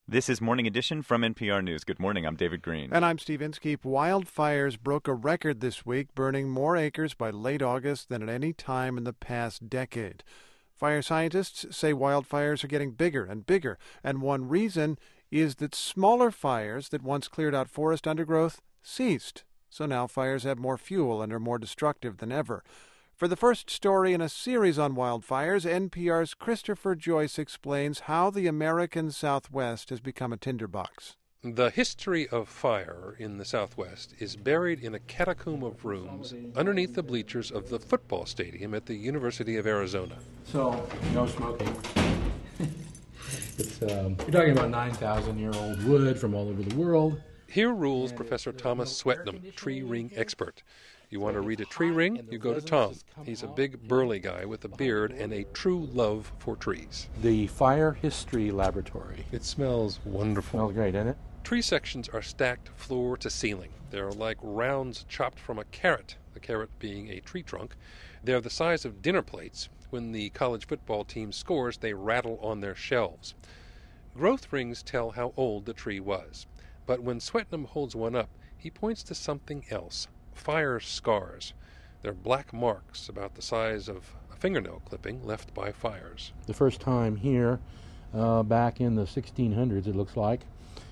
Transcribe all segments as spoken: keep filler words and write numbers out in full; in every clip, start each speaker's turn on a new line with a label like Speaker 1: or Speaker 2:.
Speaker 1: This is Morning Edition from N P R News. Good morning. I'm David Green.
Speaker 2: And I'm Steve Inskeep. Wildfires broke a record this week, burning more acres by late August than at any time in the past decade. Fire scientists say wildfires are getting bigger and bigger, and one reason is that smaller fires that once cleared out forest undergrowth ceased. So now fires have more fuel and are more destructive than ever. For the first story in a series on wildfires, N P R's Christopher Joyce explains how the American Southwest has become a tinderbox.
Speaker 3: The history of fire in the Southwest is buried in a catacomb of rooms underneath the bleachers of the football stadium at the University of Arizona.
Speaker 4: So, no smoking. it's, um, you're talking about nine thousand year old wood from all over the world.
Speaker 3: Here rules Professor Thomas Swetnam, tree ring expert. You want to read a tree ring? You go to Tom. He's a big, burly guy with a beard and a true love for trees.
Speaker 4: The Fire History Laboratory.
Speaker 3: It smells wonderful.
Speaker 4: Smells great, doesn't it?
Speaker 3: Tree sections are stacked floor to ceiling. They're like rounds chopped from a carrot, the carrot being a tree trunk. They're the size of dinner plates. When the college football team scores, they rattle on their shelves. Growth rings tell how old the tree was. But when Swetnam holds one up, he points to something else. Fire scars. They're black marks about the size of a fingernail clipping left by fires.
Speaker 4: The first time here, uh, back in the sixteen hundreds, it looks like,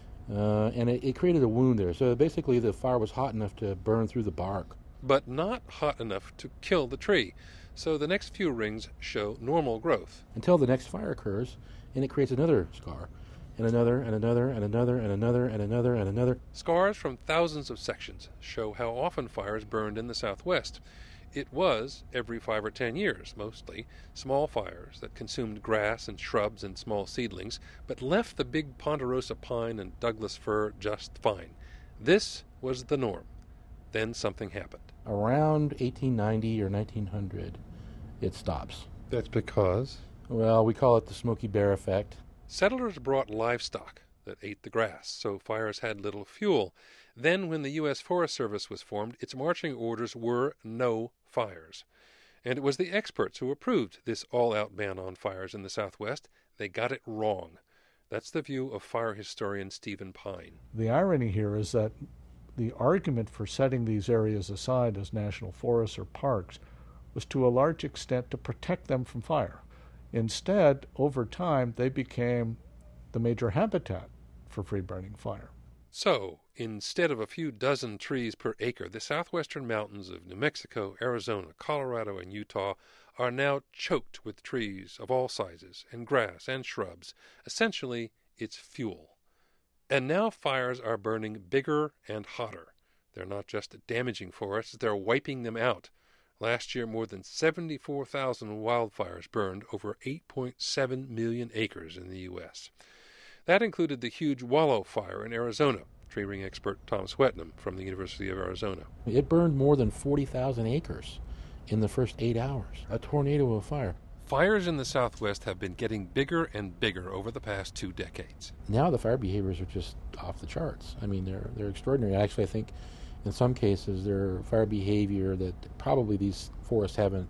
Speaker 4: uh, and it, it created a wound there. So basically the fire was hot enough to burn through the bark.
Speaker 3: But not hot enough to kill the tree. So the next few rings show normal growth.
Speaker 4: Until the next fire occurs, and it creates another scar. And another, and another, and another, and another, and another, and another.
Speaker 3: Scars from thousands of sections show how often fires burned in the Southwest. It was every five or ten years, mostly, small fires that consumed grass and shrubs and small seedlings, but left the big ponderosa pine and Douglas fir just fine. This was the norm. Then something happened.
Speaker 4: Around eighteen ninety or nineteen hundred, it stops.
Speaker 3: That's because?
Speaker 4: Well, we call it the Smokey Bear effect.
Speaker 3: Settlers brought livestock that ate the grass, so fires had little fuel. Then, when the U S Forest Service was formed, its marching orders were no fires. And it was the experts who approved this all-out ban on fires in the Southwest. They got it wrong. That's the view of fire historian Stephen Pine.
Speaker 5: The irony here is that the argument for setting these areas aside as national forests or parks was to a large extent to protect them from fire. Instead, over time, they became the major habitat for free-burning fire.
Speaker 3: So, instead of a few dozen trees per acre, the southwestern mountains of New Mexico, Arizona, Colorado, and Utah are now choked with trees of all sizes, and grass and shrubs. Essentially, it's fuel. And now fires are burning bigger and hotter. They're not just damaging forests, they're wiping them out. Last year, more than seventy-four thousand wildfires burned over eight point seven million acres in the U S That included the huge Wallow Fire in Arizona, tree ring expert Tom Swetnam from the University of Arizona.
Speaker 4: It burned more than forty thousand acres in the first eight hours. A tornado of fire.
Speaker 3: Fires in the Southwest have been getting bigger and bigger over the past two decades.
Speaker 4: Now the fire behaviors are just off the charts. I mean, they're they're extraordinary. Actually, I think in some cases, they're fire behavior that probably these forests haven't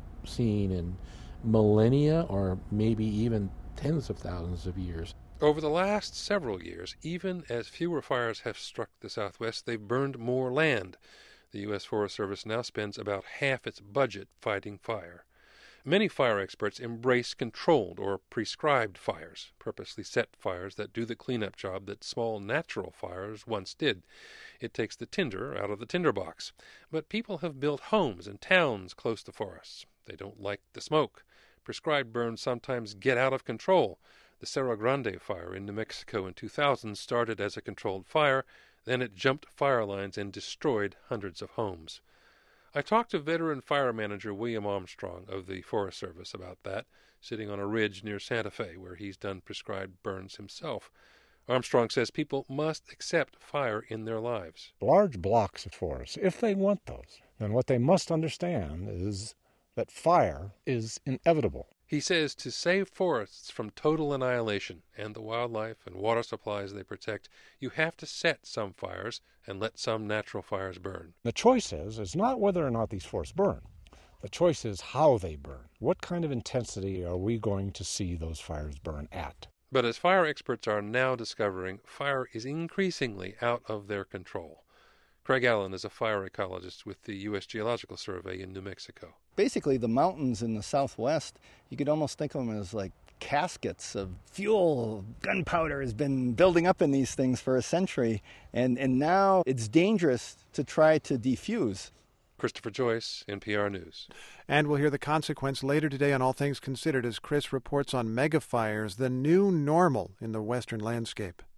Speaker 4: seen in millennia or maybe even tens of thousands of years.
Speaker 3: Over the last several years, even as fewer fires have struck the Southwest, they've burned more land. The U S Forest Service now spends about half its budget fighting fire. Many fire experts embrace controlled or prescribed fires, purposely set fires that do the cleanup job that small natural fires once did. It takes the tinder out of the tinderbox. But people have built homes and towns close to forests. They don't like the smoke. Prescribed burns sometimes get out of control. The Cerro Grande fire in New Mexico in two thousand started as a controlled fire, then it jumped fire lines and destroyed hundreds of homes. I talked to veteran fire manager William Armstrong of the Forest Service about that, sitting on a ridge near Santa Fe, where he's done prescribed burns himself. Armstrong says people must accept fire in their lives.
Speaker 6: Large blocks of forests, if they want those, then what they must understand is that fire is inevitable.
Speaker 3: He says to save forests from total annihilation and the wildlife and water supplies they protect, you have to set some fires and let some natural fires burn.
Speaker 6: The choice is, is not whether or not these forests burn. The choice is how they burn. What kind of intensity are we going to see those fires burn at?
Speaker 3: But as fire experts are now discovering, fire is increasingly out of their control. Craig Allen is a fire ecologist with the U S Geological Survey in New Mexico.
Speaker 7: Basically, the mountains in the southwest, you could almost think of them as like caskets of fuel. Gunpowder has been building up in these things for a century, and, and now it's dangerous to try to defuse.
Speaker 3: Christopher Joyce, N P R News.
Speaker 2: And we'll hear the consequence later today on All Things Considered as Chris reports on megafires, the new normal in the western landscape.